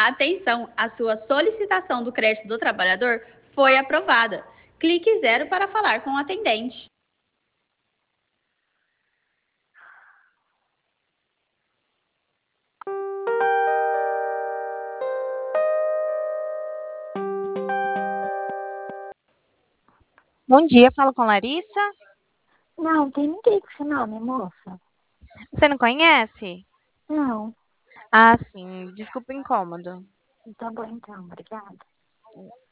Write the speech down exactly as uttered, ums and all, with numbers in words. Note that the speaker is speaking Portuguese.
Atenção, a sua solicitação do crédito do trabalhador foi aprovada. Clique zero para falar com o atendente. Bom dia, falo com Larissa. Não, tem ninguém com esse nome, moça. Você não conhece? Não. Ah, sim. Desculpa o incômodo. Tá bom então, obrigada.